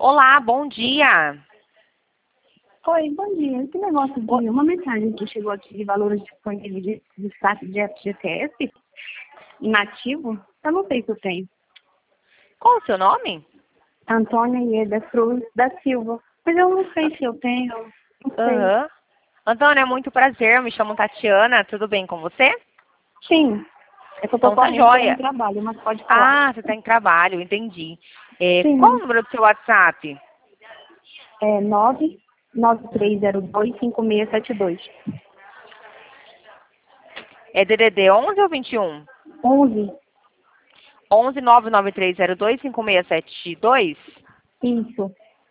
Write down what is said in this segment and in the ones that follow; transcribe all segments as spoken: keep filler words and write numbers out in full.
Olá, bom dia. Oi, bom dia. Esse negócio de uma mensagem que chegou aqui de valores disponíveis de, de saque de F G T S inativo, eu não sei se eu tenho. Qual o seu nome? Antônia Ieda Cruz da Silva. Mas eu não sei se eu tenho. Não sei. Aham. Antônia, é muito prazer. Eu me chamo Tatiana. Tudo bem com você? Sim. É que eu tô Então tá correndo pelo joia. trabalho, mas pode falar. Ah, você está em trabalho, entendi. É, qual o Sim. número do seu WhatsApp? É nove nove três zero dois cinco seis sete dois. É D D D onze ou vinte e um? onze. onze nove nove três zero dois cinco seis sete dois? Isso.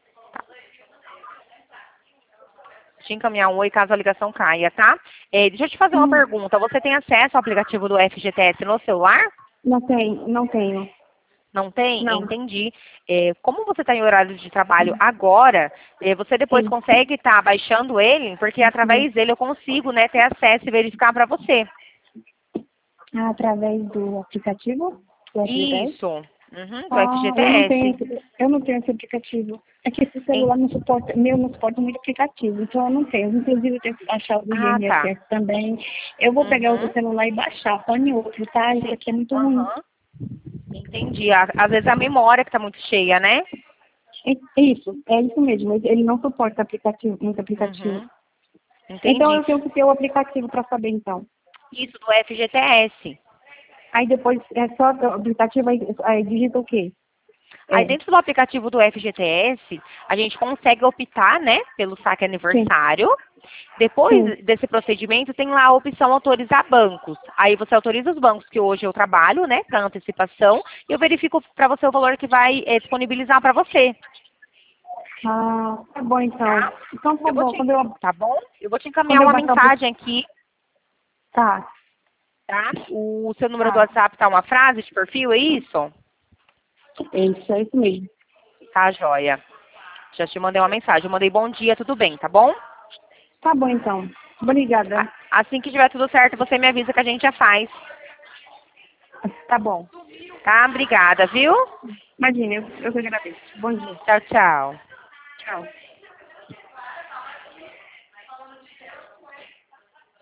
Deixa eu encaminhar um oi caso a ligação caia, tá? É, deixa eu te fazer uma Hum, pergunta. Você tem acesso ao aplicativo do F G T S no celular? Não tenho, não tenho. Não tem? Não. Entendi. É, como você está em horário de trabalho agora, é, você depois Sim. consegue estar baixando ele, porque através dele eu consigo, né, ter acesso e verificar para você. Ah, através do aplicativo do F G T S? Isso. Uhum, do Ah, eu não tenho, F G T S. esse- eu não tenho esse aplicativo. É que esse Em- celular não suporta, meu não suporta muito aplicativo, então eu não tenho. Inclusive eu tenho que baixar o do Ah, tá. I N S S também. Eu vou pegar outro Uhum. celular e baixar, põe outro, tá? Isso Sim. aqui é muito ruim. Aham. Entendi. À- Às vezes a memória que está muito cheia, né? É isso, é isso mesmo. Ele não suporta aplicativo, muito aplicativo. Uhum. Então Entendi. eu tenho que ter o aplicativo para saber então. Isso do F G T S. Aí depois é só o aplicativo, aí, aí digita o quê? Aí É, dentro do aplicativo do F G T S, a gente consegue optar, né, pelo saque sim, aniversário. sim. Depois desse procedimento, tem lá a opção autorizar bancos. Aí você autoriza os bancos que hoje eu trabalho, né, para antecipação, e eu verifico para você o valor que vai eh, disponibilizar para você, Ah, tá bom então. tá? Então tá Eu vou bom. te, Quando eu, tá bom? Eu vou te quando encaminhar eu uma baixar o mensagem aqui, Tá, tá? O seu número do tá. WhatsApp tá uma frase de perfil, é isso? É isso, é isso mesmo. Tá, joia. Já te mandei uma mensagem. Eu mandei bom dia, tudo bem, tá bom? Tá bom, então. Obrigada. A- Assim que tiver tudo certo, você me avisa que a gente já faz. Tá bom. Tá? Obrigada, viu? Imagina, eu, eu que agradeço. Bom dia. Tchau, tchau. Tchau.